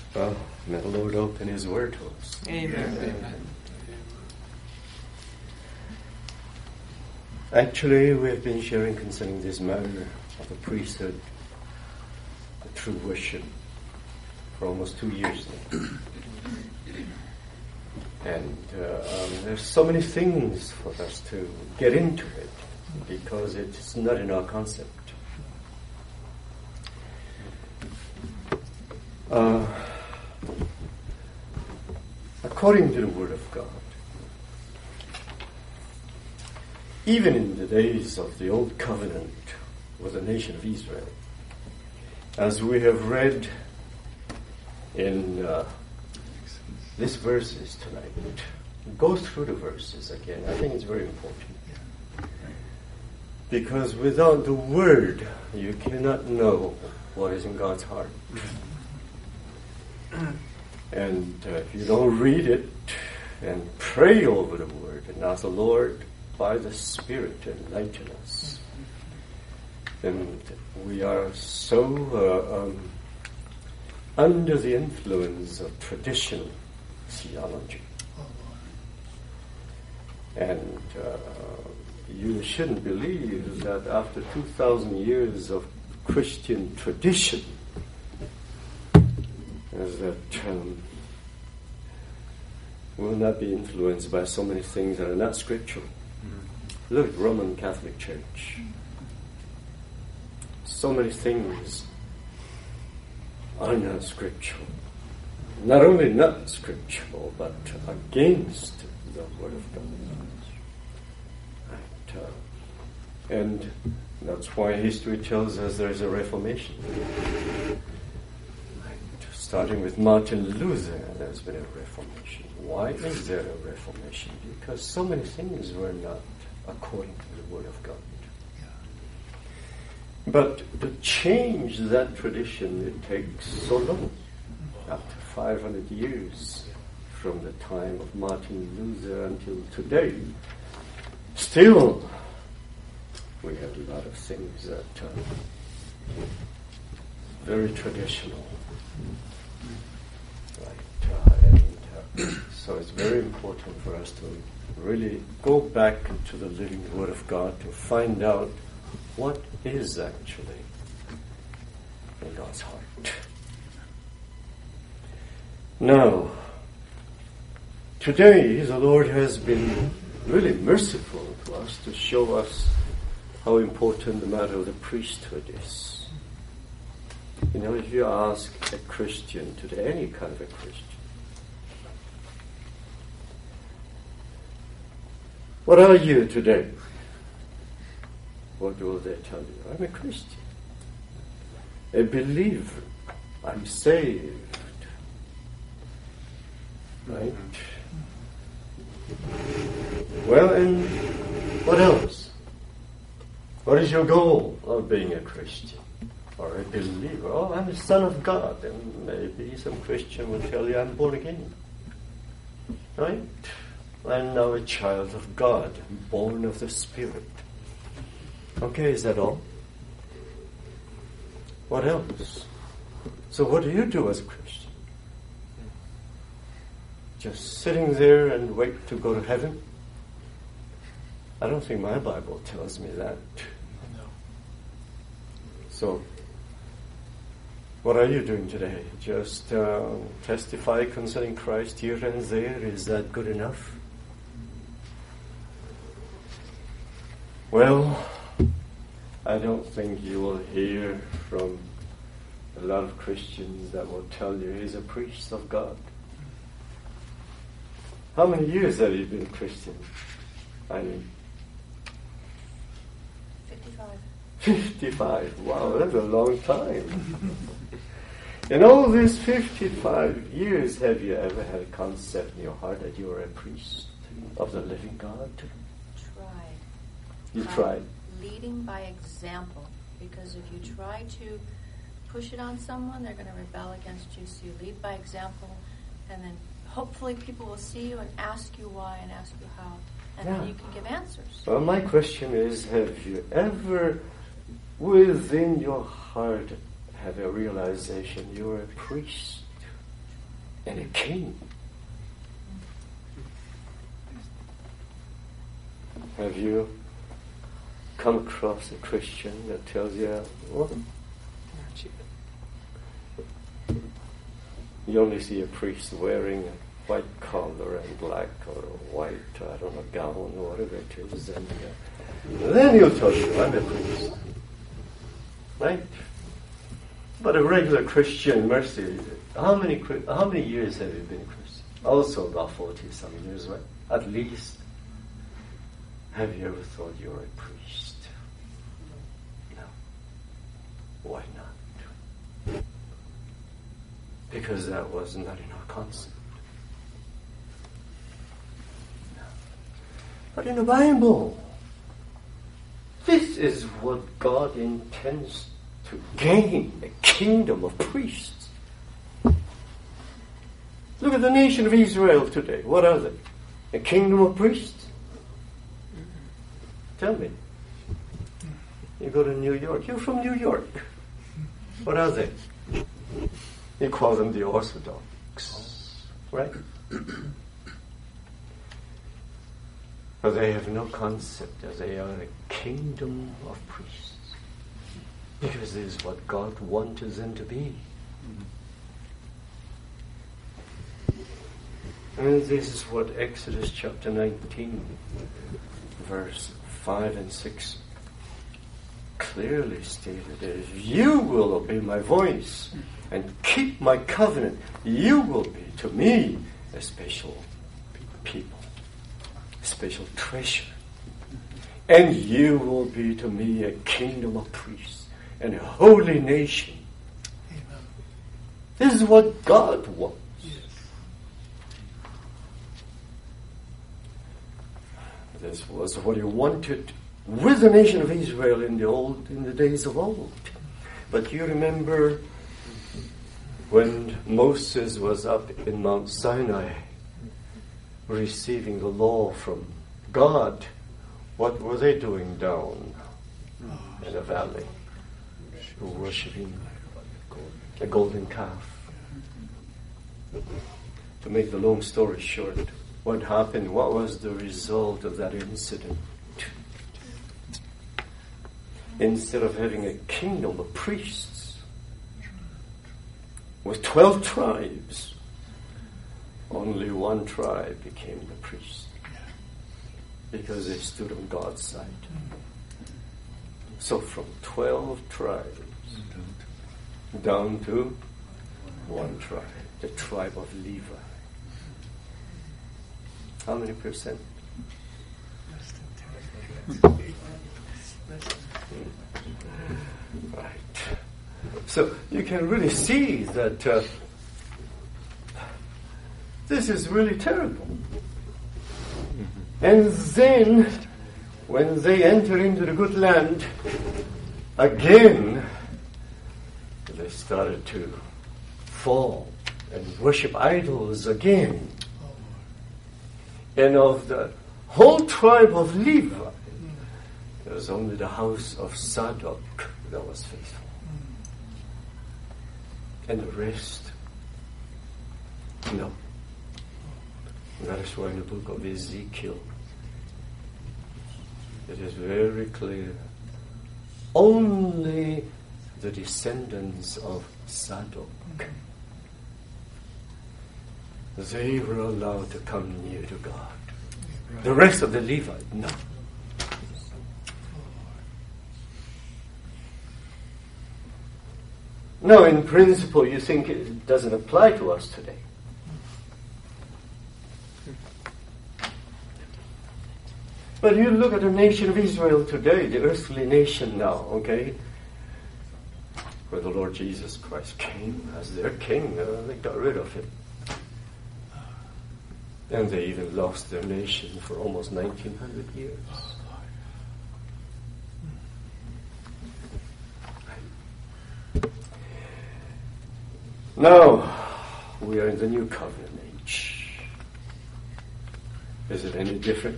Well, may the Lord open His Word to us. Amen. Amen. Actually, we have been sharing concerning this matter of the priesthood, the true worship, for almost 2 years now. And there's so many things for us to get into it, because it's not in our concept. According to the Word of God, even in the days of the Old Covenant with the nation of Israel, as we have read in these verses tonight, go through the verses again. I think it's very important. Because without the Word, you cannot know what is in God's heart. And if you don't read it and pray over the Word and ask the Lord by the Spirit to enlighten us, then we are so under the influence of traditional theology. And you shouldn't believe that after 2,000 years of Christian tradition, that will not be influenced by so many things that are not scriptural. Look at Roman Catholic Church. So many things are not scriptural. Not only not scriptural, but against the Word of God. Right, and that's why history tells us there is a Reformation. Starting with Martin Luther, there's been a Reformation. Why is there a Reformation? Because so many things were not according to the Word of God. But to change that tradition, it takes so long. After 500 years from the time of Martin Luther until today, still we have a lot of things that are very traditional. So it's very important for us to really go back to the living Word of God to find out what is actually in God's heart. Now, today the Lord has been really merciful to us to show us how important the matter of the priesthood is. You know, if you ask a Christian today, any kind of a Christian, what are you today? What will they tell you? I'm a Christian, a believer. I'm saved. Right? Well, and what else? What is your goal of being a Christian or a believer? Oh, I'm a son of God. And maybe some Christian will tell you I'm born again. Right? I'm now a child of God, born of the Spirit. Okay, is that all? What else? So what do you do as a Christian? Just sitting there and wait to go to heaven? I don't think my Bible tells me that. No. So, what are you doing today? Just testify concerning Christ here and there? Is that good enough? Well, I don't think you will hear from a lot of Christians that will tell you he's a priest of God. How many years have you been a Christian? I mean, 55. Wow, that's a long time. In all these 55 years, have you ever had a concept in your heart that you are a priest of the living God? You tried. Leading by example, because if you try to push it on someone, they're going to rebel against you. So you lead by example, and then hopefully people will see you and ask you why and ask you how, and then you can give answers. Well, my question is, have you ever, within your heart, have a realization you're a priest and a king. Have you come across a Christian that tells you, well, you only see a priest wearing a white collar and black or a white, I don't know, gown or whatever it is, and then he'll tell you, I'm a priest. Right? But a regular Christian, mercy, how many years have you been a Christian? Also about 40-some years, right? At least. Have you ever thought you're a priest? No. Why not? Because that was not in our concept. No. But in the Bible, this is what God intends to gain, a kingdom of priests. Look at the nation of Israel today. What are they? A kingdom of priests? Tell me. You go to New York. You're from New York. What are they? You call them the Orthodox. Right? But they have no concept that they are a kingdom of priests. Because this is what God wanted them to be. And this is what Exodus chapter 19, verse 5 and 6 clearly stated. If you will obey my voice and keep my covenant, you will be to me a special people, a special treasure. And you will be to me a kingdom of priests and a holy nation. Amen. This is what God wants. This was what he wanted with the nation of Israel in the days of old. But you remember when Moses was up in Mount Sinai receiving the law from God, what were they doing down in the valley? Worshipping a golden calf. To make the long story short, what happened? What was the result of that incident? Instead of having a kingdom of priests with 12 tribes, only one tribe became the priest because they stood on God's side. So from 12 tribes down to one tribe, the tribe of Levi. How many percent? Right. So you can really see that this is really terrible. And then, when they enter into the good land, again, they started to fall and worship idols again. And of the whole tribe of Levi, there was only the house of Zadok that was faithful. And the rest, no. That is why in the book of Ezekiel, it is very clear. Only the descendants of Zadok, they were allowed to come near to God. The rest of the Levites, no. Now, in principle, you think it doesn't apply to us today. But you look at the nation of Israel today, the earthly nation now, okay? Where the Lord Jesus Christ came as their king, they got rid of him. And they even lost their nation for almost 1900 years. Now, we are in the new covenant age. Is it any different?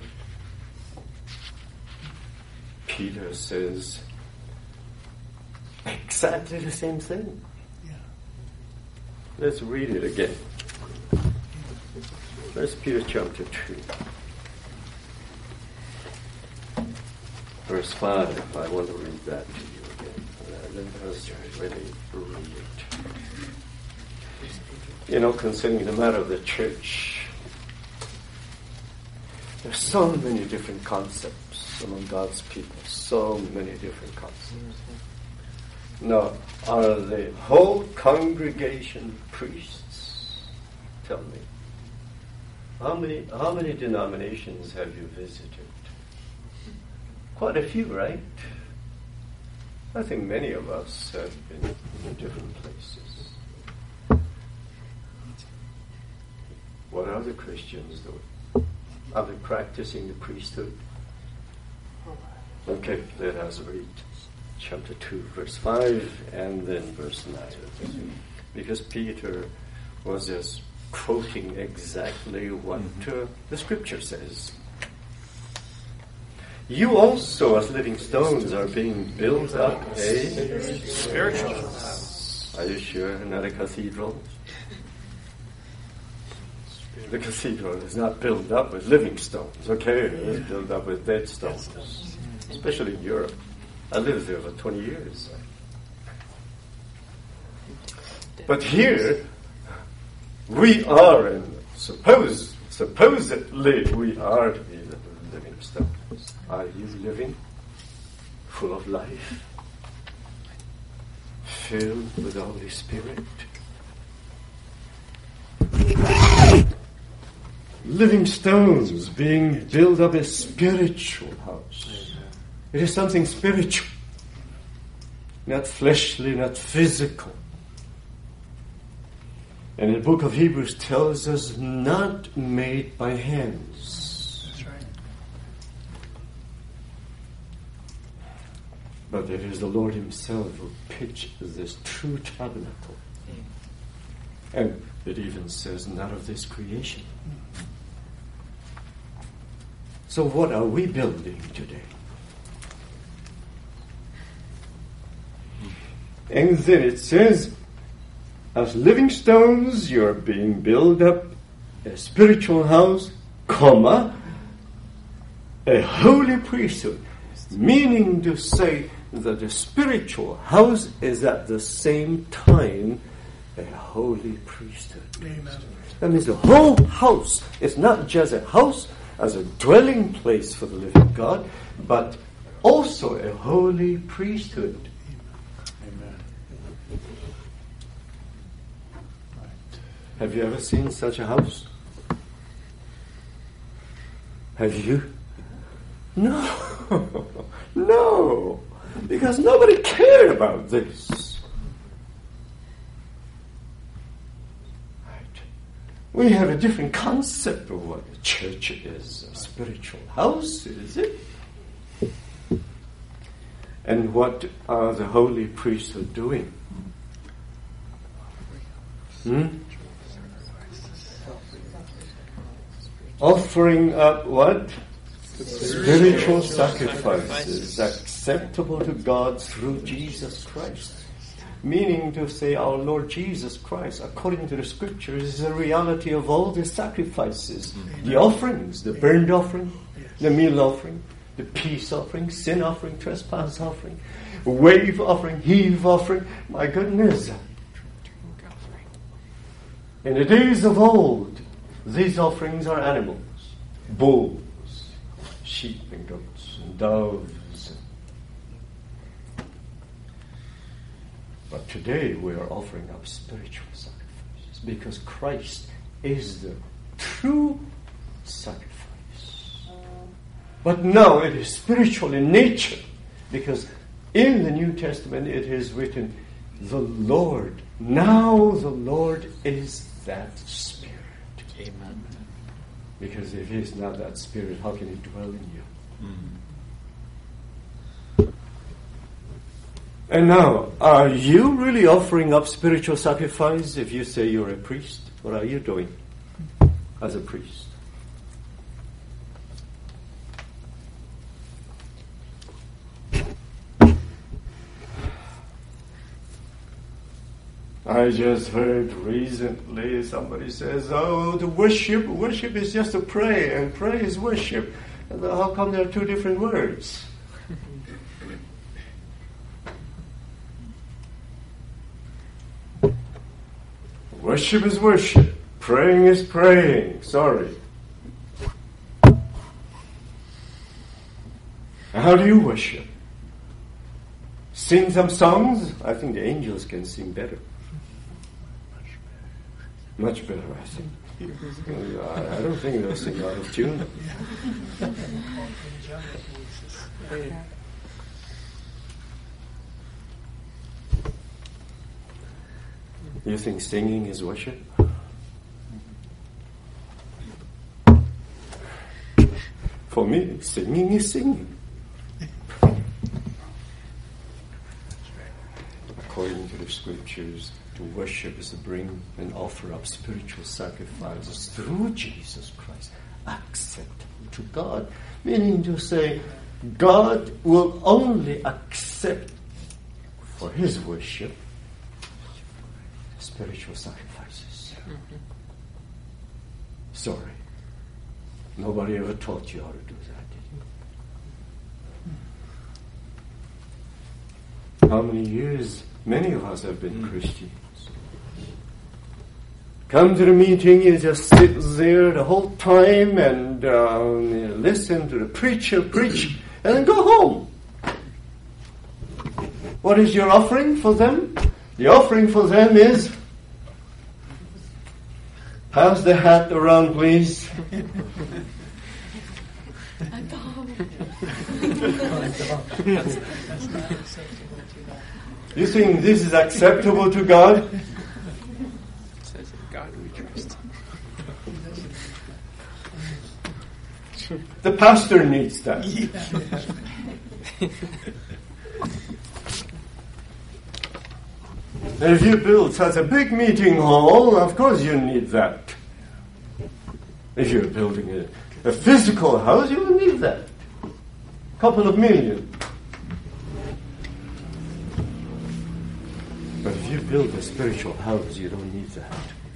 Peter says exactly the same thing. Yeah. Let's read it again. 1 Peter chapter 2. Verse 5, I want to read that to you again. Let us really read it. Concerning the matter of the church, there's so many different concepts among God's people. So many different concepts. Now, are the whole congregation priests? Tell me. How many denominations have you visited? Quite a few, right? I think many of us have been in different places. What are the Christians doing? Are they practicing the priesthood? Okay, let us read chapter 2, verse 5, and then verse 9. Because Peter was just quoting exactly what the scripture says. You also, as living stones, are being built up a spiritual house. Are you sure? Not a cathedral? The cathedral is not built up with living stones, okay? It's built up with dead stones, especially in Europe. I lived there for 20 years. But here, we are, and supposedly we are to be the living stones. Are you living full of life, filled with the Holy Spirit? Living stones being built up a spiritual house. It is something spiritual, not fleshly, not physical. And the book of Hebrews tells us not made by hands. That's right. But it is the Lord Himself who pitched this true tabernacle. And it even says, not of this creation. So what are we building today? And then it says, as living stones, you're being built up a spiritual house, a holy priesthood. Meaning to say that the spiritual house is at the same time a holy priesthood. Amen. That means the whole house is not just a house as a dwelling place for the living God, but also a holy priesthood. Amen. Have you ever seen such a house? Have you? No. No. Because nobody cared about this. We have a different concept of what the church is, a spiritual house, is it? And what are the holy priesthood doing? Offering up what? Spiritual sacrifices acceptable to God through Jesus Christ. Meaning to say our Lord Jesus Christ, according to the scriptures, is the reality of all the sacrifices. The offerings, the burnt offering, the meal offering, the peace offering, sin offering, trespass offering, wave offering, heave offering. My goodness. In the days of old, these offerings are animals, bulls, sheep and goats and doves. But today we are offering up spiritual sacrifices because Christ is the true sacrifice. But now it is spiritual in nature because in the New Testament it is written, the Lord, now the Lord is that Spirit. Amen. Because if He is not that Spirit, how can He dwell in you? And now, are you really offering up spiritual sacrifice if you say you're a priest? What are you doing as a priest? I just heard recently somebody says, oh, the worship is just to pray, and pray is worship. And how come there are two different words? Worship is worship. Praying is praying. Sorry. How do you worship? Sing some songs? I think the angels can sing better. Much better, I think. I don't think they'll sing out of tune. You think singing is worship? For me, singing is singing. According to the scriptures, to worship is to bring and offer up spiritual sacrifices through Jesus Christ, acceptable to God. Meaning to say, God will only accept for His worship spiritual sacrifices. Sorry. Nobody ever taught you how to do that, did you? How many years many of us have been Christians? Come to the meeting, you just sit there the whole time and listen to the preacher preach and then go home. What is your offering for them? The offering for them is, pass the hat around, please. You think this is acceptable to God? God we trust. The pastor needs that. If you build such a big meeting hall, of course you need that. If you're building a physical house, you will need that. A couple of million. But if you build a spiritual house, you don't need that.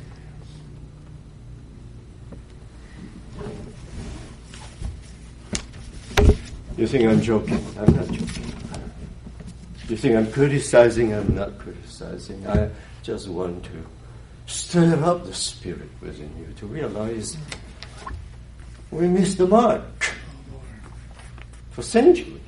You think I'm joking? I'm not joking. You think I'm criticizing? I'm not criticizing. I just want to stir up the spirit within you to realize we missed the mark for centuries.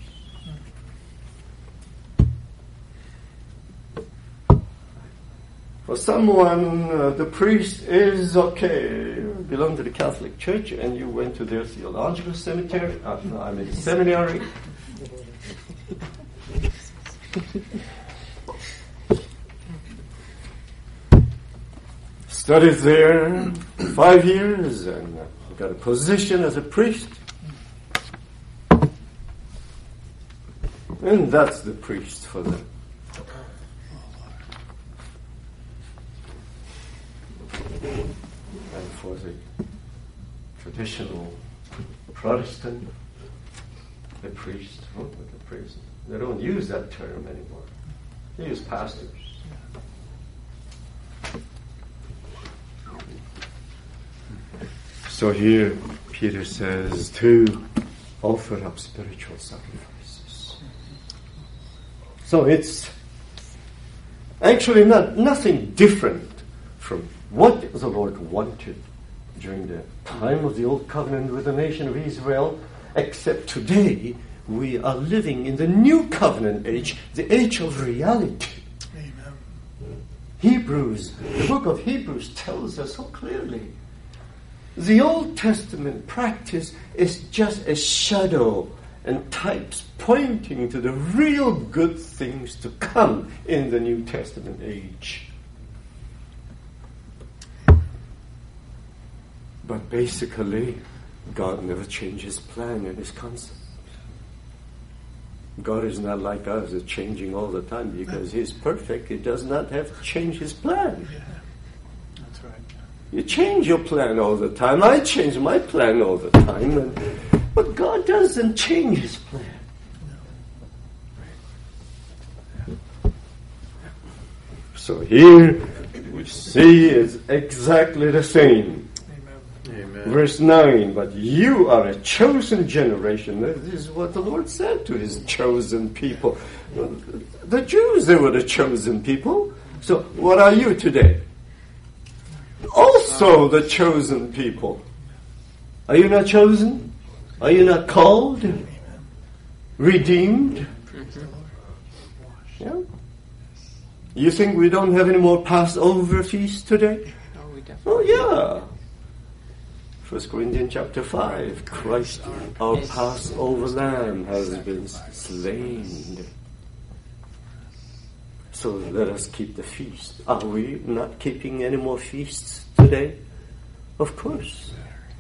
For someone, the priest is okay, belong to the Catholic Church, and you went to their theological seminary. Seminary. Studied there 5 years and got a position as a priest. And that's the priest for them. And for the traditional Protestant, the priest, they don't use that term anymore. They use pastors. So here Peter says to offer up spiritual sacrifices. So it's actually nothing different from what the Lord wanted during the time of the Old Covenant with the nation of Israel, except today we are living in the New Covenant age, the age of reality. Amen. The book of Hebrews tells us so clearly. The Old Testament practice is just a shadow and types pointing to the real good things to come in the New Testament age. But basically, God never changed His plan and His concept. God is not like us, it's changing all the time because He's perfect. He does not have to change His plan. Yeah, that's right. You change your plan all the time. I change my plan all the time. But God doesn't change His plan. So here, See, it's exactly the same. Amen. Verse 9, but you are a chosen generation. This is what the Lord said to his chosen people. The Jews, they were the chosen people. So what are you today? Also the chosen people. Are you not chosen? Are you not called? Redeemed? Yeah. You think we don't have any more Passover feasts today? Oh, we definitely. Oh yeah. 1 Corinthians chapter 5, Christ, our Passover lamb, has been slain. So let us keep the feast. Are we not keeping any more feasts today? Of course.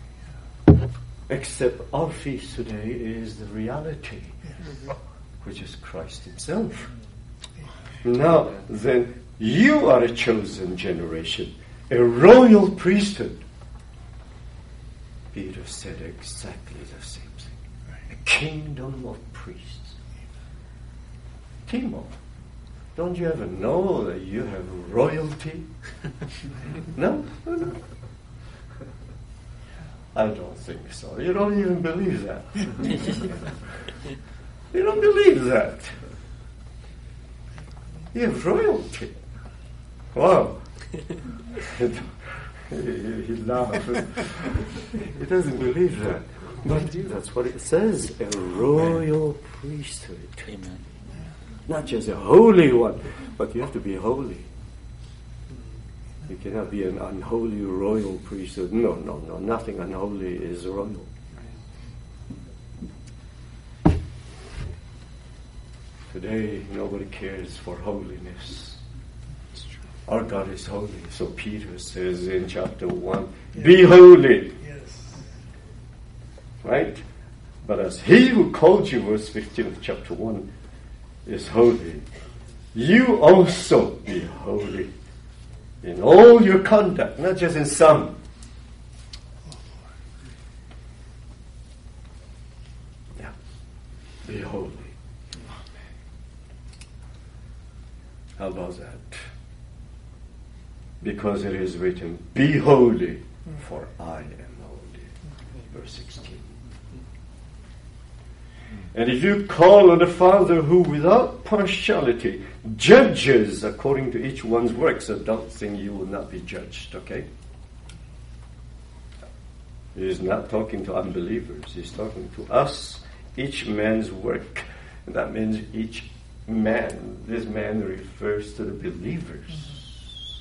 Except our feast today is the reality, which is Christ himself. Now then, you are a chosen generation, a royal priesthood. Peter said exactly the same thing. A kingdom of priests. Timo, don't you ever know that you have royalty? No? I don't think so. You don't even believe that. You don't believe that. You have royalty. Wow. He laughs. He doesn't believe that. But that's what it says. A royal priesthood. Amen. Not just a holy one, but you have to be holy. You cannot be an unholy royal priesthood. No. Nothing unholy is royal. Today, nobody cares for holiness. Our God is holy. So Peter says in chapter 1, be holy. Yes. Right? But as he who called you, verse 15 of chapter 1, is holy, you also be holy in all your conduct, not just in some. Yeah. Be holy. How about that? Because it is written, be holy, for I am holy. Verse 16. And if you call on the Father who without partiality judges according to each one's work, so don't think you will not be judged, okay? He is not talking to unbelievers. He's talking to us, each man's work. And that means each man. This man refers to the believers.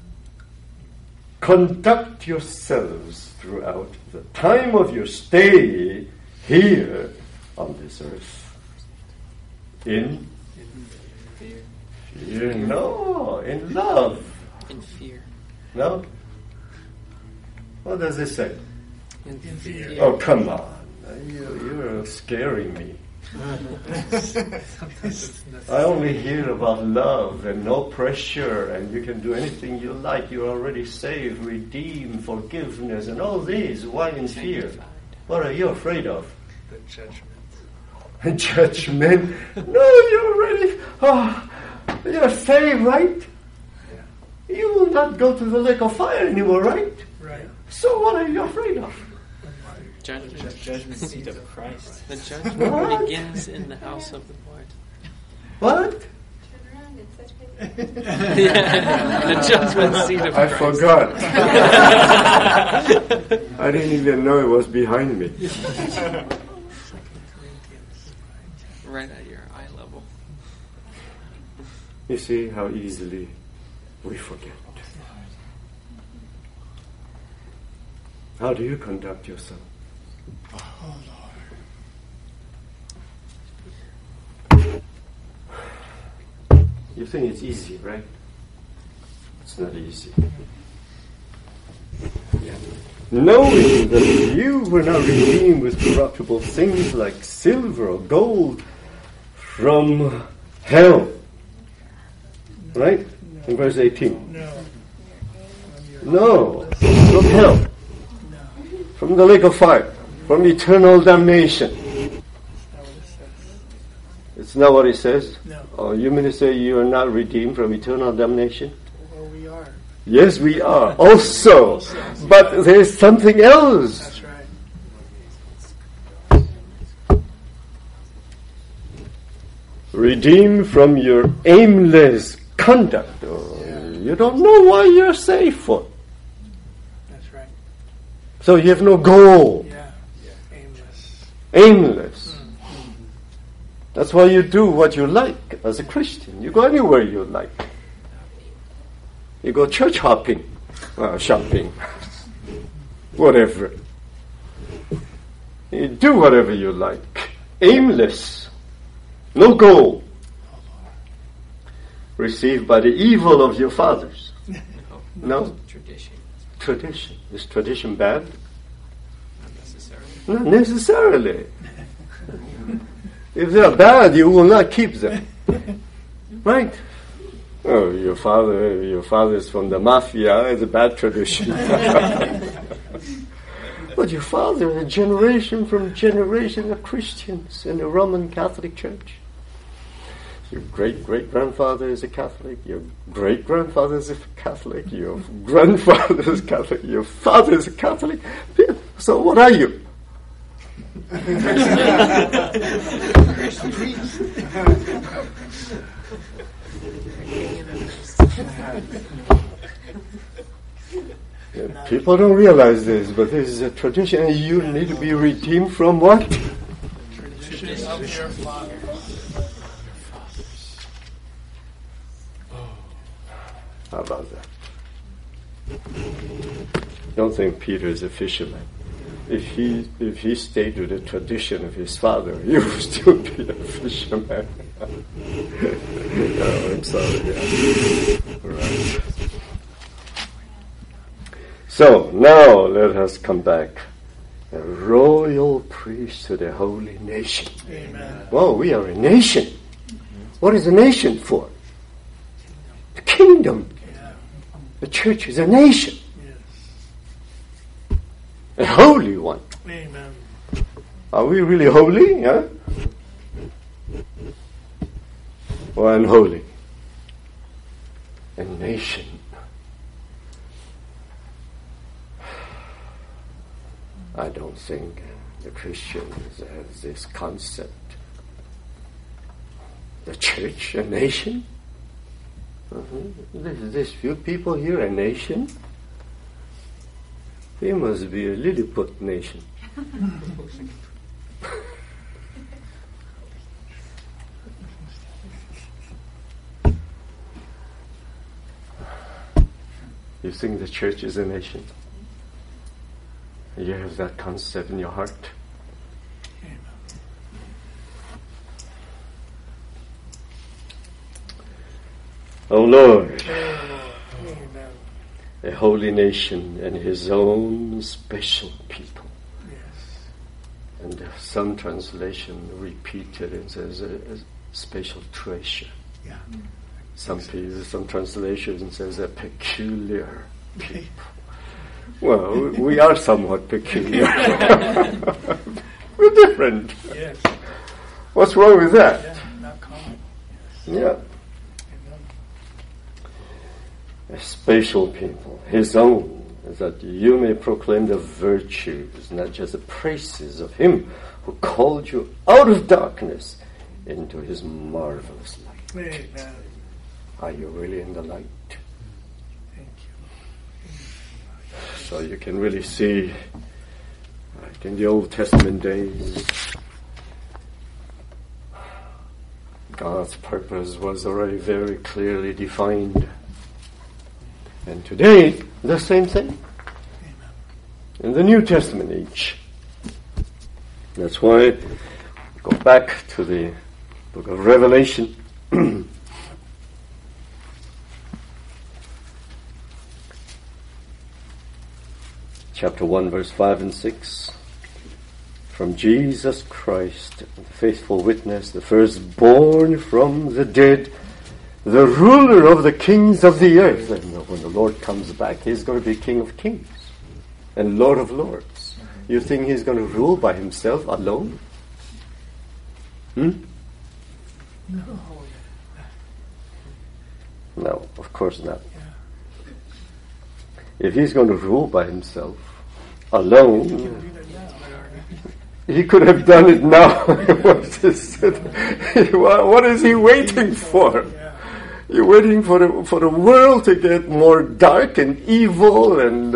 Conduct yourselves throughout the time of your stay here on this earth. In fear? No, in love. In fear. No? What does it say? In fear. Oh, come on. You're scaring me. I only hear about love and no pressure and you can do anything you like. You're already saved, redeemed, forgiveness and all these. Why in fear? What are you afraid of? The judgment. Judgment? No, you're already... you're saved, right? Yeah. You will not go to the lake of fire anymore, right? Right. So what are you afraid of? Judgment. Judgment seat of Christ. The judgment begins in the house of the Lord. What? Turn around and touch me. The judgment seat of I Christ. forgot. I didn't even know it was behind me. Right at your eye level. You see how easily we forget. How do you conduct yourself? Oh, You think it's easy, right? It's not easy. Yeah. Knowing that you were not redeemed with corruptible things like silver or gold from hell. Right? In verse 18. No. From hell. From the lake of fire. From eternal damnation. It's not what it says? No. Oh, you mean to say you are not redeemed from eternal damnation? Well, we are. Yes, we are also. But there's something else. That's right. Redeemed from your aimless conduct. You don't know why you're saved for. That's right. So you have no goal. Yeah. Aimless. Aimless. That's why you do what you like as a Christian. You go anywhere you like. You go church hopping, shopping, whatever. You do whatever you like. Aimless. No goal. Received by the evil of your fathers. No? Tradition. Tradition. Is tradition bad? Not necessarily. Not necessarily. If they are bad, you will not keep them. Right? Oh, your father is from the mafia. It's a bad tradition. But your father is a generation from generation of Christians in the Roman Catholic Church. Your great-great-grandfather is a Catholic. Your great-grandfather is a Catholic. Your grandfather is Catholic. Your father is a Catholic. So what are you? People don't realize this, but this is a tradition, and you need to be redeemed from what? Tradition of your father. How about that? Don't think Peter is a fisherman. If he stayed with the tradition of his father, he would still be a fisherman. Oh, I'm sorry. Yeah. Right. So now let us come back. A royal priesthood, a holy nation. Amen. Well, we are a nation. What is a nation for? The kingdom. Yeah. The church is a nation. Yes. A holy one. Amen. Are we really holy? Yeah? Or unholy? A nation. I don't think the Christians have this concept. The church, a nation? This few people here, a nation? They must be a Lilliput nation. You think the church is a nation? You have that concept in your heart? Oh Lord, Amen. a holy nation and his own special people. Yes. And some translation repeated and says a special treasure. Yeah. Some translations says a peculiar people. Well, we are somewhat peculiar. We're different. Yes. What's wrong with that? Yeah. Not common. Yeah. Amen. A special people, his own, that you may proclaim the virtues, not just the praises of him who called you out of darkness into his marvelous light. Amen. Are you really in the light? Thank you. So you can really see, like in the Old Testament days, God's purpose was already very clearly defined. And today, the same thing. In the New Testament age. That's why we go back to the book of Revelation. Chapter 1, verse 5 and 6. From Jesus Christ, the faithful witness, the firstborn from the dead, the ruler of the kings of the earth. And when the Lord comes back, he's going to be King of kings and Lord of lords. You think he's going to rule by himself alone? No, of course not. if he's going to rule by himself, alone, he could have done it now. What is he waiting for? You're waiting for the world to get more dark and evil and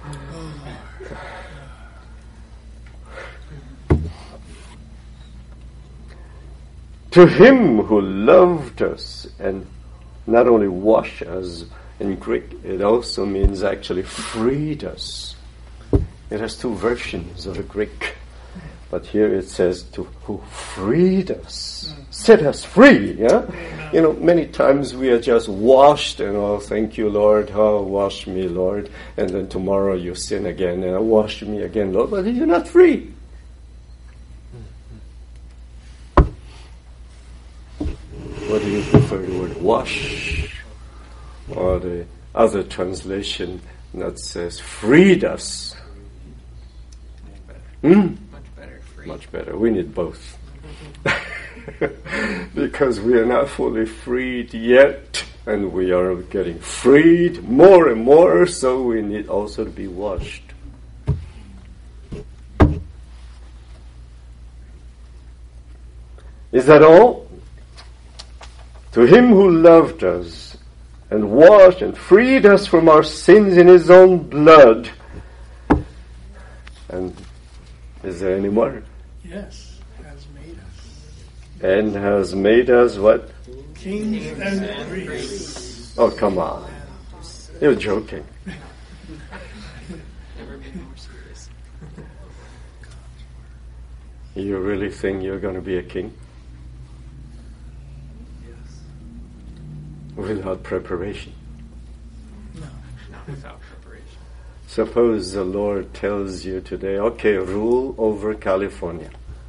to him who loved us and not only washed us, in Greek it also means actually freed us. It has two versions of the Greek, but here it says to who freed us, set us free. Yeah, many times we are just washed and thank you Lord, wash me Lord, and then tomorrow you sin again and wash me again Lord, but you're not free. What do you prefer, the word wash or the other translation that says freed us? Much better. Free. Much better. We need both. Because we are not fully freed yet, and we are getting freed more and more, so we need also to be washed. Is that all? To him who loved us and washed and freed us from our sins in his own blood. And is there any more? Yes, has made us. And has made us what? Kings and priests. Oh, come on. You're joking. Never been more serious. You really think you're going to be a king? Without preparation. No. Not without preparation. Suppose the Lord tells you today, okay, rule over California.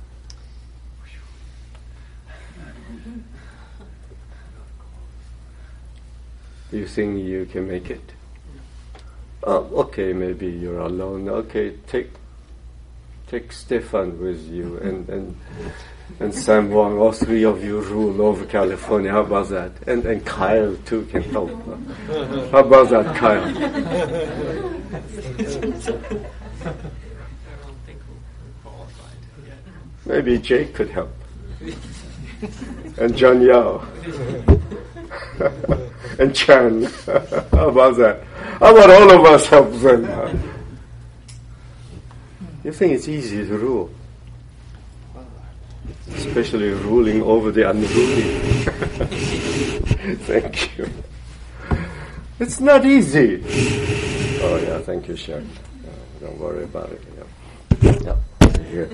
Do you think you can make it? Okay, maybe you're alone. Okay, take Stefan with you and Sam Wong, all three of you rule over California. How about that? And Kyle too can help. How about that, Kyle? I don't think we're qualified yet. Maybe Jake could help. And John Yao. And Chan. How about that? How about all of us help them? You think it's easy to rule? Especially ruling over the unruly. Thank you. It's not easy. Oh yeah, thank you, Sharon. Don't worry about it. Yeah. Here.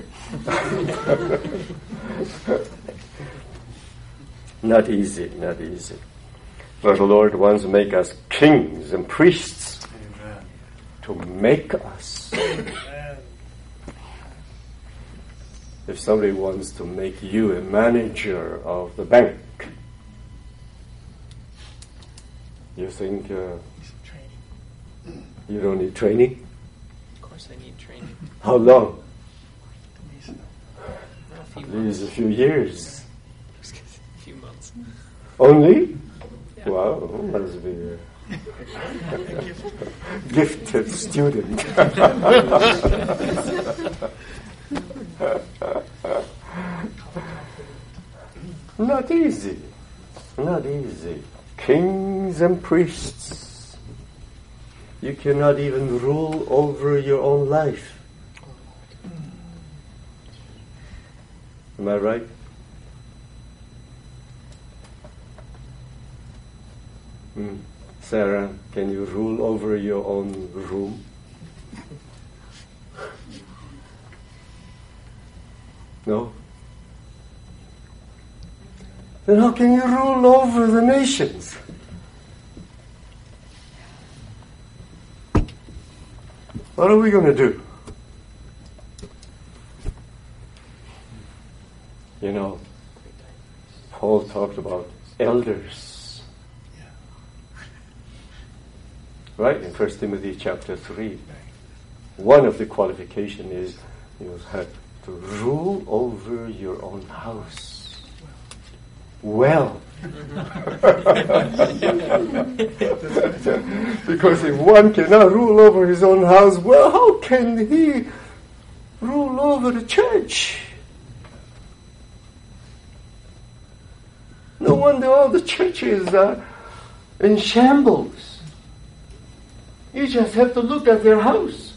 Not easy, not easy. But the Lord wants to make us kings and priests. Amen. To make us. Amen. If somebody wants to make you a manager of the bank, you think Training. you don't need training? Of course I need training. How long? A At least a few years. few months. Only? Yeah. Wow, must be a gifted student. Not easy. Not easy. Kings and priests. You cannot even rule over your own life. Am I right? Sarah, can you rule over your own room? No? Then how can you rule over the nations? What are we going to do? You know, Paul talked about elders. Right? In 1 Timothy chapter 3. One of the qualifications is you have to rule over your own house. well. Because if one cannot rule over his own house, well, how can he rule over the church? No wonder all the churches are in shambles. You just have to look at their house.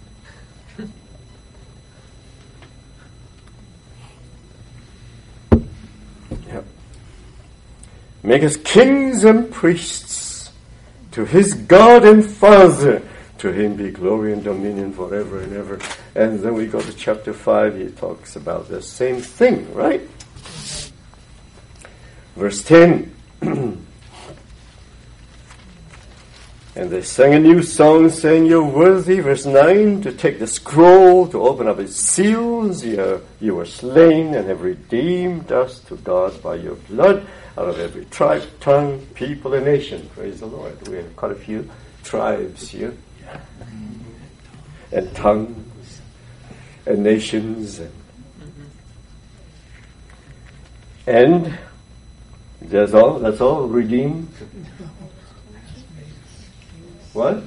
Yep. Make us kings and priests to his God and Father. To him be glory and dominion forever and ever. And then we go to chapter 5. He talks about the same thing, right? Verse 10. And they sang a new song, saying, "You're worthy," verse 9, "to take the scroll, to open up its seals. You were slain and have redeemed us to God by your blood out of every tribe, tongue, people, and nation." Praise the Lord. We have quite a few tribes here. And tongues, and nations. And that's all, redeemed. What?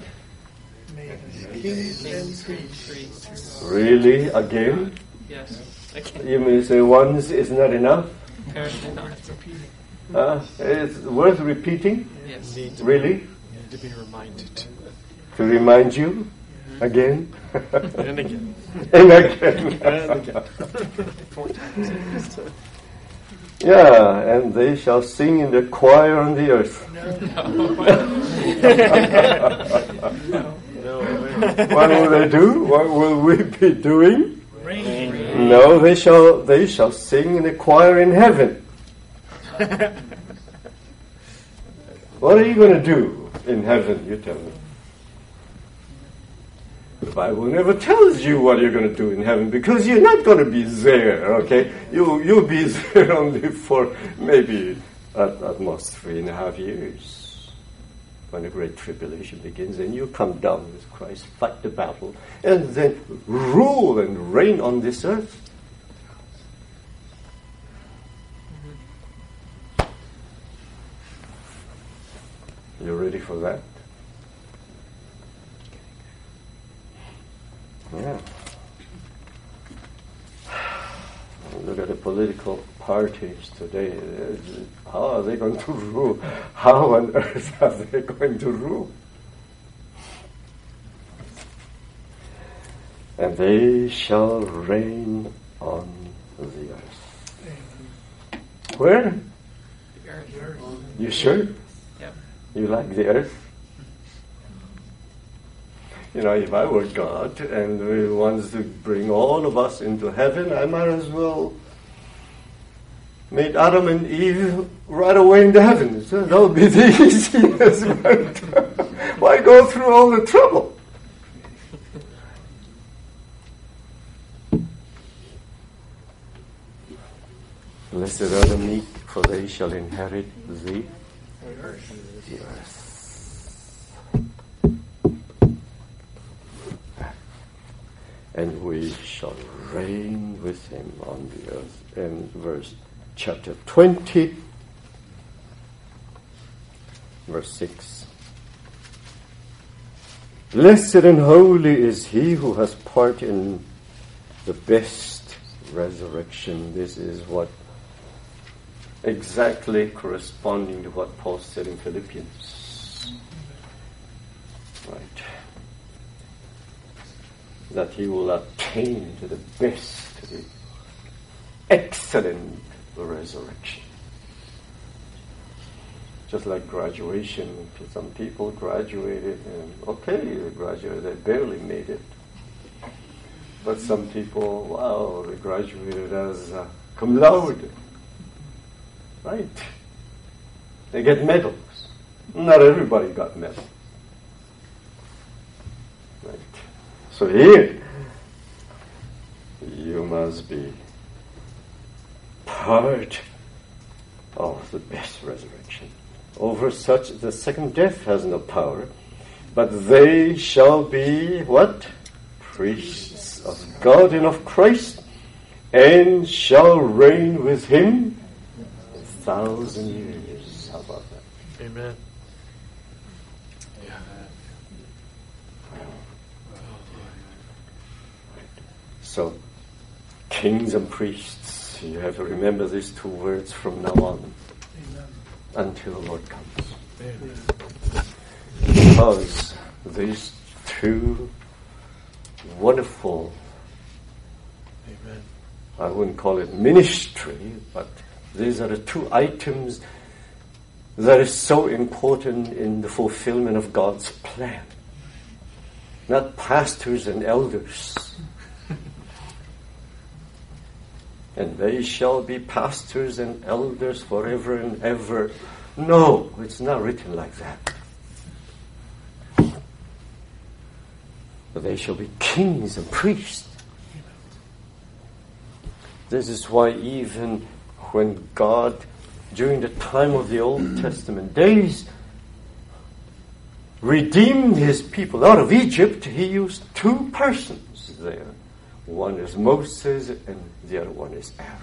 Kings and priests. Really? Again? Yes. Again. You may say once is not enough? Apparently not. It's worth repeating? Yes. Really? Need to be reminded. To remind you? Again? And again. And again. And again. 4 times. Yeah, and they shall sing in the choir on the earth. No. What will they do? What will we be doing? Rain. No, they shall sing in the choir in heaven. What are you going to do in heaven, you tell me? The Bible never tells you what you're going to do in heaven because you're not going to be there, okay? You'll be there only for maybe at most 3.5 years when the Great Tribulation begins, and you come down with Christ, fight the battle, and then rule and reign on this earth. You ready for that? Yeah. Look at the political parties today. How are they going to rule? How on earth are they going to rule? And they shall reign on the earth. Where? The earth. You sure? Yep. You like the earth? You know, if I were God and He wants to bring all of us into heaven, I might as well make Adam and Eve right away in the heavens. That would be the easiest way. Why go through all the trouble? Blessed are the meek, for they shall inherit the earth. And we shall reign with him on the earth. In chapter 20, verse 6. Blessed and holy is he who has part in the best resurrection. This is what exactly corresponding to what Paul said in Philippians. Right. That he will attain to the best, to the excellent resurrection. Just like graduation, some people graduated and they graduated, they barely made it. But some people, wow, they graduated as cum laude. Right? They get medals. Not everybody got medals. Right? So here, you must be part of the best resurrection. Over such the second death has no power, but they shall be what? Priests of God and of Christ, and shall reign with him 1,000 years. How about that? Amen. So, kings and priests, you have to remember these two words from now on. Amen. Until the Lord comes. Amen. Because these two wonderful, Amen. I wouldn't call it ministry, but these are the two items that is so important in the fulfillment of God's plan. Not pastors and elders. And they shall be pastors and elders forever and ever. No, it's not written like that. But they shall be kings and priests. This is why even when God, during the time of the Old Testament days, redeemed his people out of Egypt, he used two persons there. One is Moses and the other one is Aaron.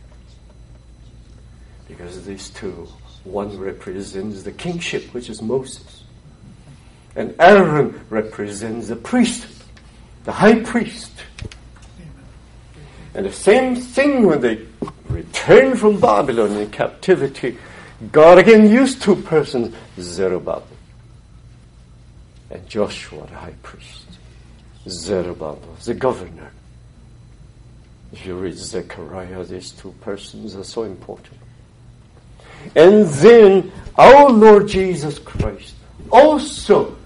Because these two, one represents the kingship, which is Moses. And Aaron represents the priesthood, the high priest. And the same thing when they returned from Babylon in captivity, God again used two persons, Zerubbabel and Joshua, the high priest. Zerubbabel, the governor. If you read Zechariah, these two persons are so important. And then our Lord Jesus Christ also,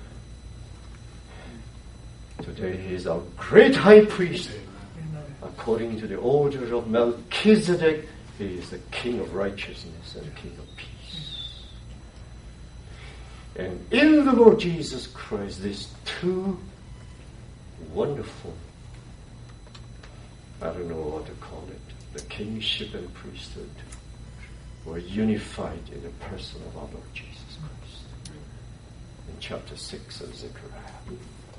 today he is our great high priest. According to the order of Melchizedek, he is the King of righteousness and the King of peace. And in the Lord Jesus Christ, these two wonderful, I don't know what to call it, the kingship and priesthood, were unified in the person of our Lord Jesus Christ. In chapter 6 of Zechariah.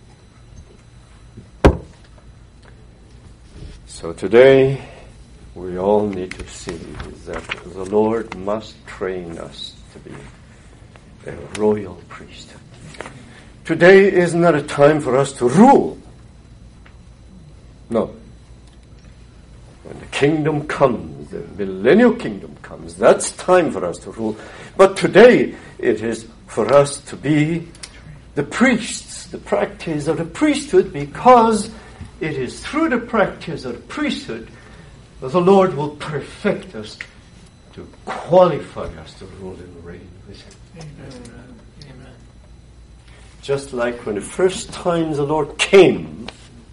So today, we all need to see that the Lord must train us to be a royal priesthood. Today is not a time for us to rule. No. When the kingdom comes, the millennial kingdom comes, that's time for us to rule. But today, it is for us to be the priests, the practice of the priesthood, because it is through the practice of the priesthood that the Lord will perfect us to qualify us to rule and reign with Him. Amen. Amen. Just like when the first time the Lord came,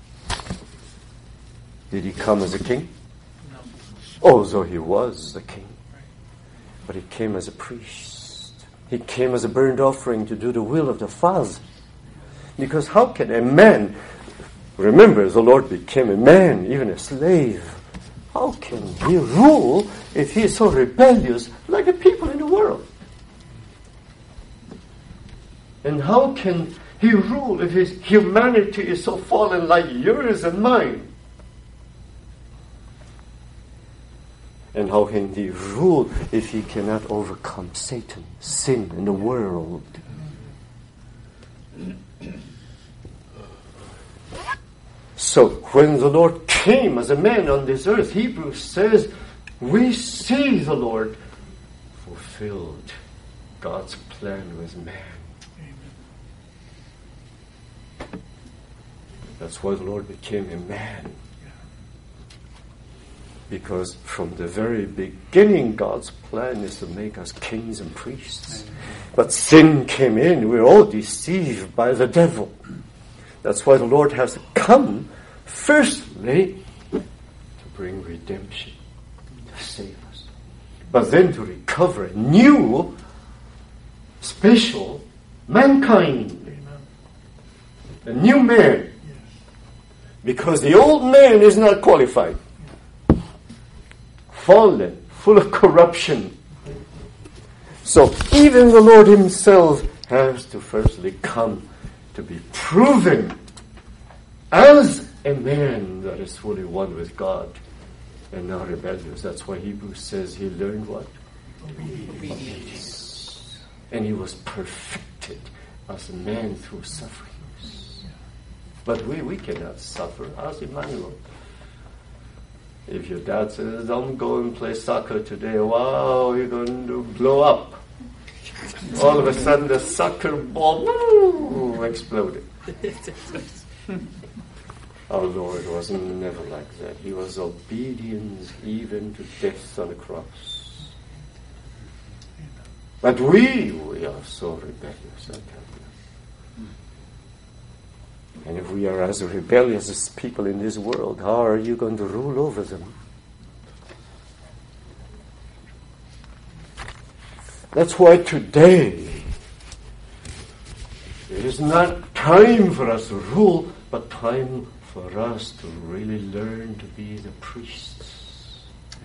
did He come as a king? No. Although He was the king. But He came as a priest. He came as a burnt offering to do the will of the Father. Because how can a man, remember the Lord became a man, even a slave. How can He rule if He is so rebellious like the people in the world? And how can He rule if His humanity is so fallen like yours and mine? And how can He rule if He cannot overcome Satan, sin in the world? So when the Lord came as a man on this earth, Hebrews says, we see the Lord fulfilled God's plan with man. That's why the Lord became a man. Because from the very beginning, God's plan is to make us kings and priests. But sin came in. We're all deceived by the devil. That's why the Lord has come, firstly, to bring redemption, to save us. But then to recover a new, special mankind. A new man. Because the old man is not qualified. Fallen, full of corruption. So even the Lord Himself has to firstly come to be proven as a man that is fully one with God and not rebellious. That's why Hebrews says He learned what? Obedience. And he was perfected as a man through sufferings. But we cannot suffer. Ask Emmanuel. If your dad says, don't go and play soccer today, wow, you're going to blow up. All of a sudden the soccer ball exploded. Our Lord was never like that. He was obedient even to death on the cross. But we are so rebellious, I tell you. And if we are as rebellious as people in this world, how are you going to rule over them? That's why today it is not time for us to rule, but time for us to really learn to be the priests.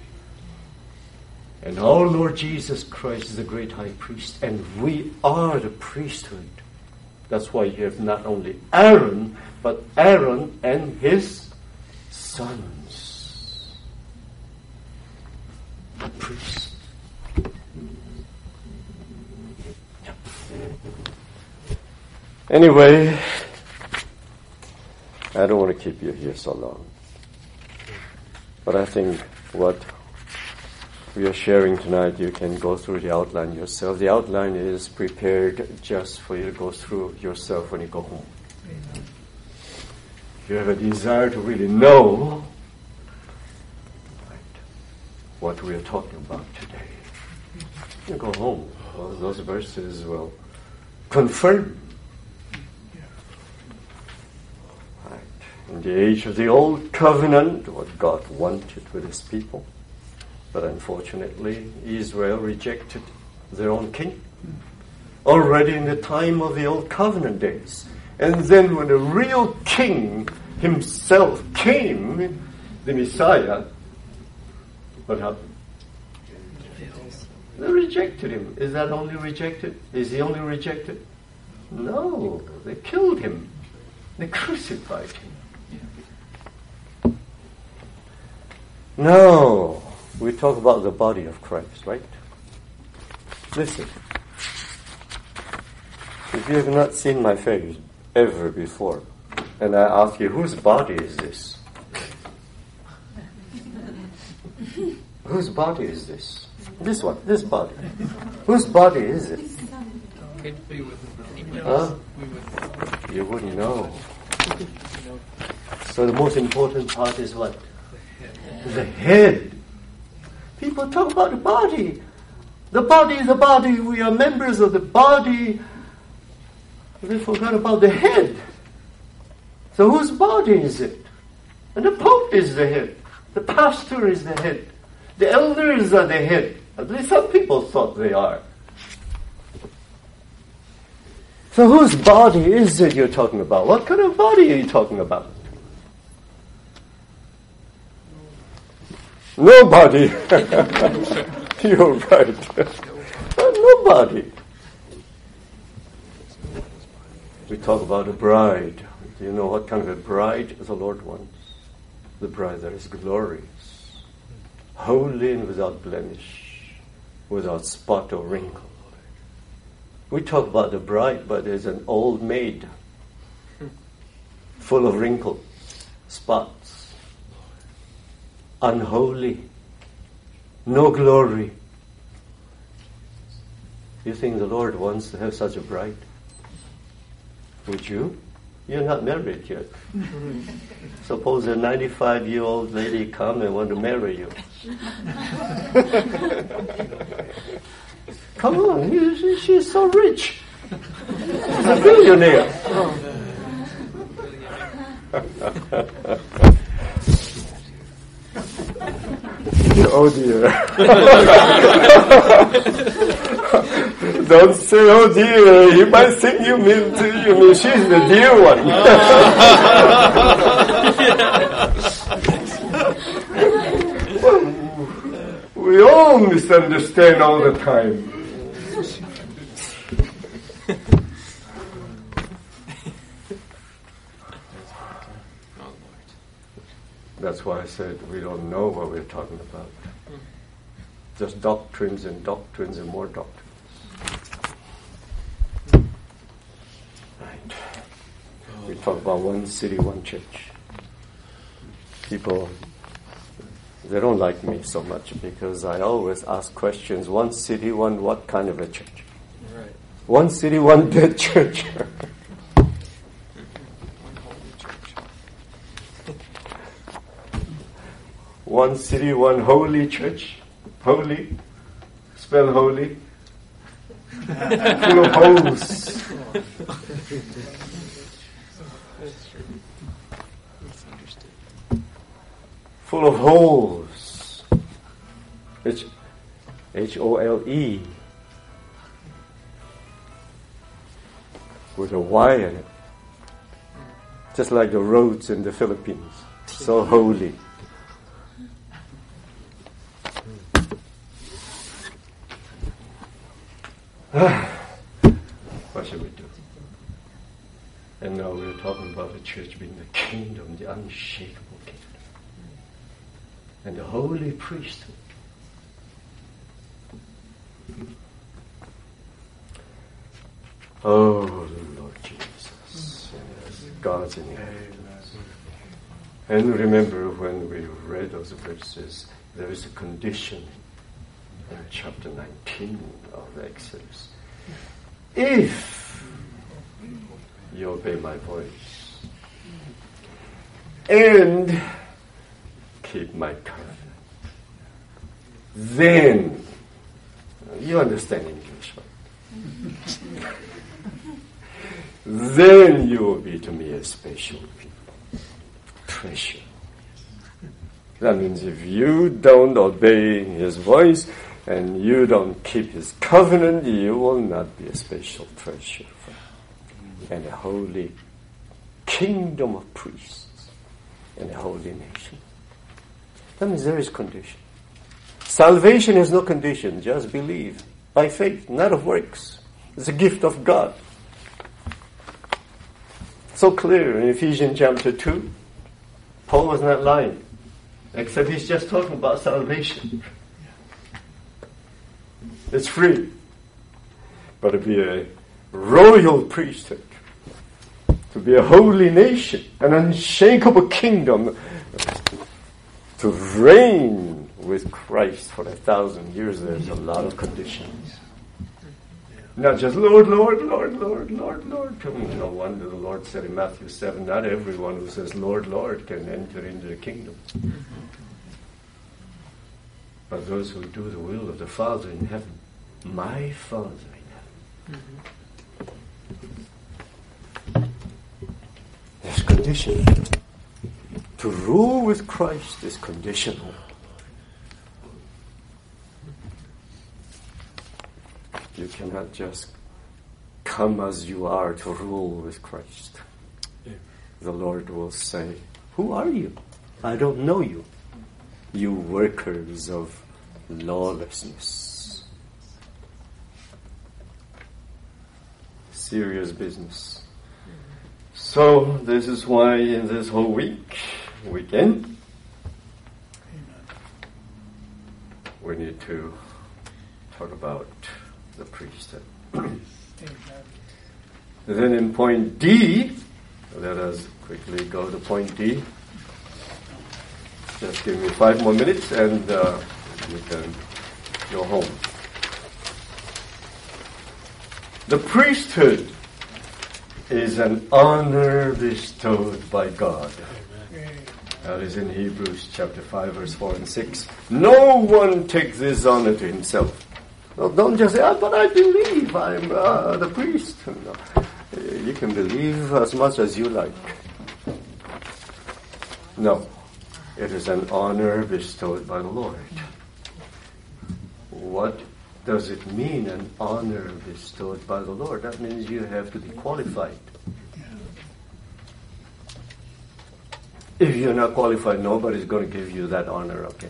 And our Lord Jesus Christ is the great high priest, and we are the priesthood. That's why you have not only Aaron, but Aaron and his sons. The priest. Anyway, I don't want to keep you here so long. But I think what we are sharing tonight, you can go through the outline yourself. The outline is prepared just for you to go through yourself when you go home. Amen. If you have a desire to really know what we are talking about today, you go home. Well, those verses will confirm. In the age of the Old Covenant, what God wanted with his people. But unfortunately, Israel rejected their own king already in the time of the Old Covenant days. And then when the real king himself came, the Messiah, what happened? They rejected him. Is that only rejected? Is he only rejected? No, they killed him. They crucified him. No, we talk about the body of Christ, right? Listen, if you have not seen my face ever before, and I ask you, whose body is this? Whose body is this? This one, this body. Whose body is it? Huh? You wouldn't know. So the most important part is what? The head. People talk about the body. The body is the body. We are members of the body. They forgot about the head. So whose body is it? And the Pope is the head. The pastor is the head. The elders are the head. At least some people thought they are. So whose body is it you're talking about? What kind of body are you talking about? Nobody. You're right. Nobody. We talk about a bride. Do you know what kind of a bride the Lord wants? The bride that is glorious, holy and without blemish, without spot or wrinkle. We talk about the bride, but there's an old maid, full of wrinkles, spots, unholy, no glory. You think the Lord wants to have such a bride? Would you? You're not married yet. Suppose a 95-year-old lady come and want to marry you. Come on, she's so rich. She's a billionaire. Oh dear. Don't say oh dear. He might think you mean she's the dear one. We all misunderstand all the time. That's why I said we don't know what we're talking about. Just doctrines and doctrines and more doctrines. Right. We talk about one city, one church. People, they don't like me so much because I always ask questions. One city, one what kind of a church? Right. One city, one dead church. One holy church. One city, one holy church. Holy. Spell holy. Full of holes. That's true. That's understood. Full of holes. H-O-L-E. With a Y in it. Just like the roads in the Philippines. So holy. What should we do? And now we're talking about the church being the kingdom, the unshakable kingdom. And the holy priesthood. Oh, the Lord Jesus. Yes, God's in heaven. And remember when we read those verses, there is a condition in chapter 19 of Exodus. If you obey my voice and keep my covenant, then, you understand English, right? Then you will be to me a special people, treasure. That means if you don't obey his voice and you don't keep his covenant, you will not be a special treasure and a holy kingdom of priests and a holy nation. That means there is condition. Salvation has no condition, just believe by faith, not of works. It's a gift of God. So clear in Ephesians chapter 2. Paul was not lying, except he's just talking about salvation. It's free. But to be a royal priesthood, to be a holy nation, an unshakable kingdom, to reign with Christ for 1,000 years, there's a lot of conditions. Not just Lord, Lord, Lord, Lord, Lord, Lord. No wonder the Lord said in Matthew 7, not everyone who says Lord, Lord can enter into the kingdom. But those who do the will of the Father in heaven, my Father in heaven. There's condition. To rule with Christ is conditional. You cannot just come as you are to rule with Christ. The Lord will say, who are you? I don't know you. You workers of lawlessness. Serious business. So this is why in this whole weekend, we need to talk about the priesthood. Then in point D, let us quickly go to point D. Just give me 5 more minutes and you can go home. The priesthood is an honor bestowed by God. That is in Hebrews chapter 5, verse 4 and 6. No one takes this honor to himself. No, don't just say, but I believe I'm the priest. No. You can believe as much as you like. No. It is an honor bestowed by the Lord. What does it mean, an honor bestowed by the Lord? That means you have to be qualified. If you're not qualified, nobody's going to give you that honor, okay?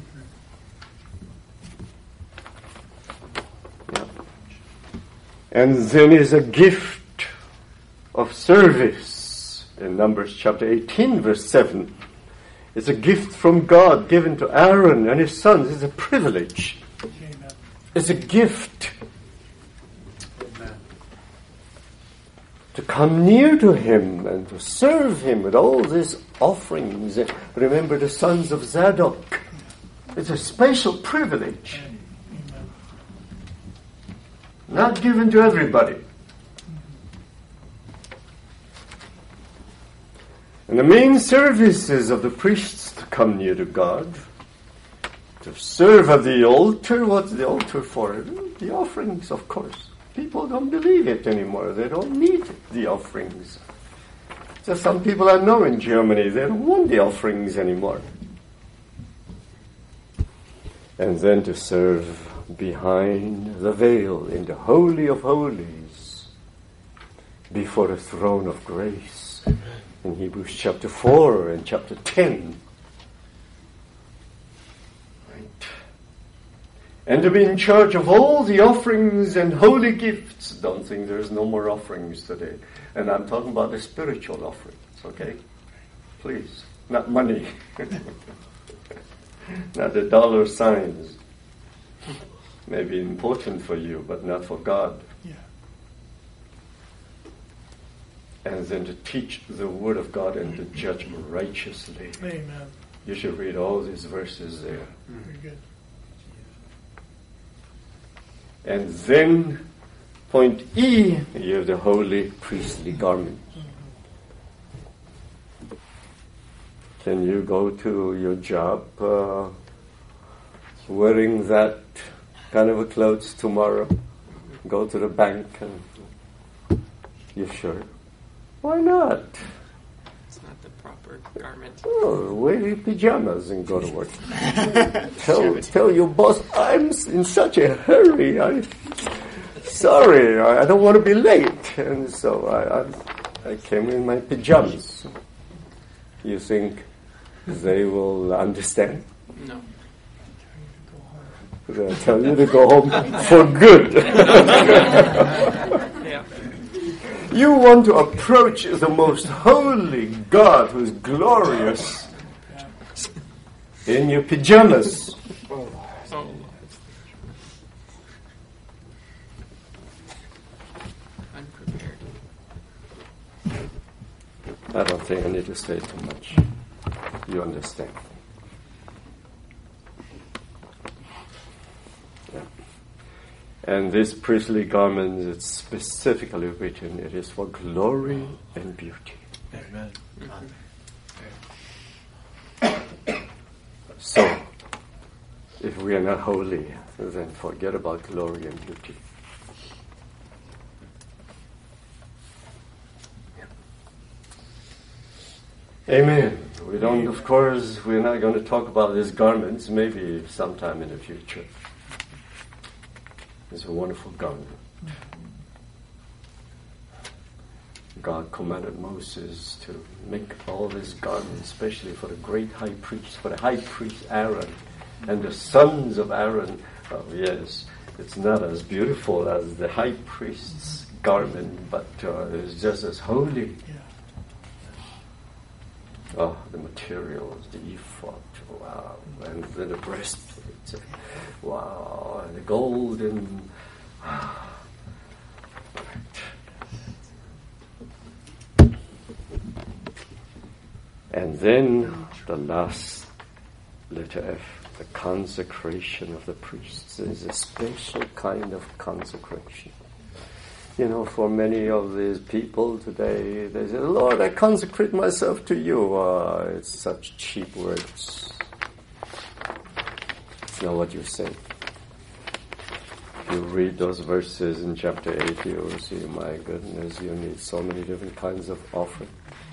Yeah. And then is a gift of service in Numbers chapter 18, verse 7. It's a gift from God given to Aaron and his sons. It's a privilege. It's a gift to come near to Him and to serve Him with all these offerings. Remember the sons of Zadok. It's a special privilege. Not given to everybody. And the main services of the priests to come near to God, to serve at the altar. What's the altar for? The offerings, of course. People don't believe it anymore. They don't need the offerings. Just some people I know in Germany, they don't want the offerings anymore. And then to serve behind the veil in the Holy of Holies, before the throne of grace. In Hebrews chapter 4 and chapter 10. Right. And to be in charge of all the offerings and holy gifts. Don't think there's no more offerings today. And I'm talking about the spiritual offerings, okay? Please, not money. Not the dollar signs. May be important for you, but not for God. Yeah. And then to teach the Word of God and to judge righteously. Amen. You should read all these verses there. Very good. And then, point E, you have the holy priestly garment. Can you go to your job wearing that kind of a clothes tomorrow? Go to the bank and you sure? Why not? It's not the proper garment. Oh, wear your pajamas and go to work. tell your boss, I'm in such a hurry. Sorry, I don't want to be late. And so I came in my pajamas. You think they will understand? No. They'll tell you to go home for good. Yeah. You want to approach the most holy God who is glorious in your pajamas. Oh. Unprepared. I don't think I need to say too much. You understand. Yeah. And this priestly garment, it's specifically written, it is for glory and beauty. Amen. So, if we are not holy, then forget about glory and beauty. Amen. We don't, of course, we're not going to talk about these garments, maybe sometime in the future. It's a wonderful garment. God commanded Moses to make all these garments, especially for the great high priest, for the high priest Aaron, and the sons of Aaron. Oh, yes, it's not as beautiful as the high priest's garment, but it's just as holy. Oh, the materials, the ephod, wow, and then the breastplate, wow, and the golden, and then the last letter F, the consecration of the priests. Is a special kind of consecration. You know, for many of these people today, they say, Lord, I consecrate myself to you. It's such cheap words. It's not what you say. If you read those verses in chapter 8, you will see, my goodness, you need so many different kinds of offering.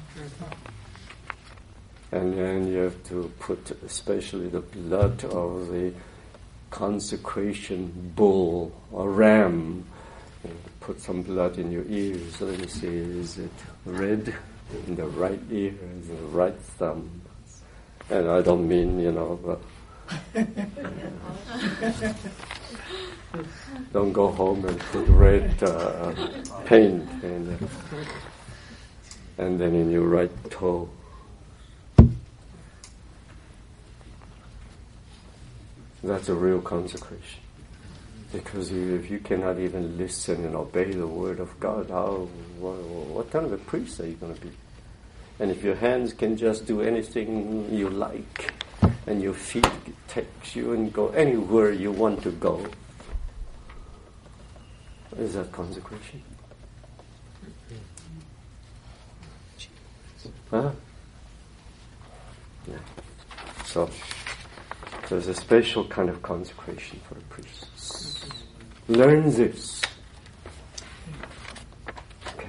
And then you have to put especially the blood of the consecration bull or ram. Put some blood in your ears. Let me see, is it red in the right ear, is it the right thumb? And I don't mean, but don't go home and put red paint and then in your right toe. That's a real consecration. Because if you cannot even listen and obey the word of God, what kind of a priest are you going to be? And if your hands can just do anything you like, and your feet takes you and go anywhere you want to go, is that consecration? Huh? Yeah. So there's a special kind of consecration for the priests. Learn this. Okay.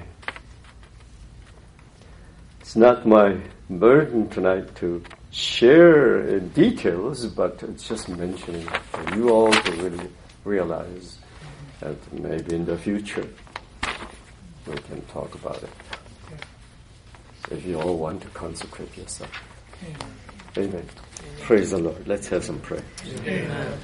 It's not my burden tonight to share details, but it's just mentioning for you all to really realize that maybe in the future we can talk about it. If you all want to consecrate yourself. Amen. Praise the Lord. Let's have some prayer. Amen.